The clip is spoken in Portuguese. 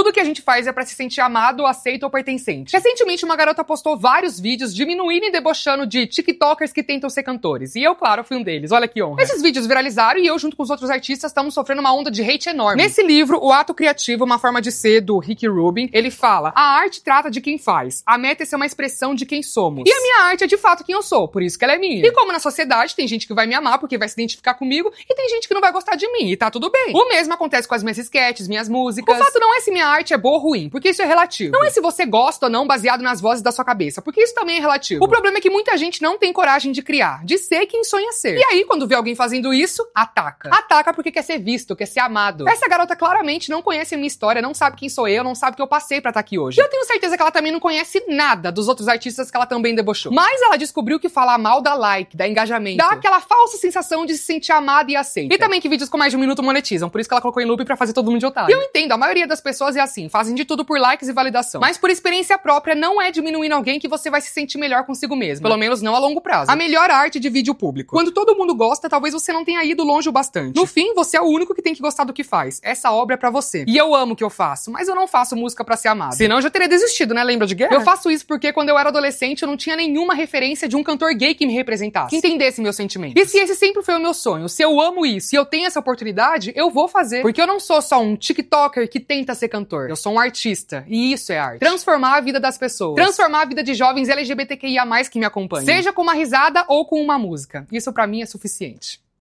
tudo que a gente faz é pra se sentir amado, aceito ou pertencente. Recentemente, uma garota postou vários vídeos diminuindo e debochando de tiktokers que tentam ser cantores. E eu, claro, fui um deles. Olha que honra. Esses vídeos viralizaram e eu, junto com os outros artistas, estamos sofrendo uma onda de hate enorme. Nesse livro, O Ato Criativo, Uma Forma de Ser, do Rick Rubin, ele fala: a arte trata de quem faz. A meta é ser uma expressão de quem somos. E a minha arte é de fato quem eu sou, por isso que ela é minha. E como na sociedade tem gente que vai me amar porque vai se identificar comigo e tem gente que não vai gostar de mim, e tá tudo bem. O mesmo acontece com as minhas sketches, minhas músicas. O fato não é se minha arte é boa ou ruim, porque isso é relativo. Não é se você gosta ou não baseado nas vozes da sua cabeça, porque isso também é relativo. O problema é que muita gente não tem coragem de criar, de ser quem sonha ser. E aí, quando vê alguém fazendo isso, ataca. Ataca porque quer ser visto, quer ser amado. Essa garota claramente não conhece a minha história, não sabe quem sou eu, não sabe o que eu passei pra estar aqui hoje. E eu tenho certeza que ela também não conhece nada dos outros artistas que ela também debochou. Mas ela descobriu que falar mal dá like, dá engajamento, dá aquela falsa sensação de se sentir amada e aceita. E também que vídeos com mais de 1 minuto monetizam, por isso que ela colocou em loop pra fazer todo mundo de otário. E eu entendo, a maioria das pessoas é assim, fazem de tudo por likes e validação. Mas por experiência própria, não é diminuindo alguém que você vai se sentir melhor consigo mesmo. Pelo menos não a longo prazo. A melhor arte de vídeo público. Quando todo mundo gosta, talvez você não tenha ido longe o bastante. No fim, você é o único que tem que gostar do que faz. Essa obra é pra você. E eu amo o que eu faço, mas eu não faço música pra ser amado. Senão eu já teria desistido, né? Lembra de Guerra? Eu faço isso porque quando eu era adolescente, eu não tinha nenhuma referência de um cantor gay que me representasse, que entendesse meus sentimentos. E se esse sempre foi o meu sonho, se eu amo isso e eu tenho essa oportunidade, eu vou fazer. Porque eu não sou só um tiktoker que tenta ser cantor. Eu sou um artista. E isso é arte. Transformar a vida das pessoas. Transformar a vida de jovens LGBTQIA+, que me acompanham. Seja com uma risada ou com uma música. Isso pra mim é suficiente.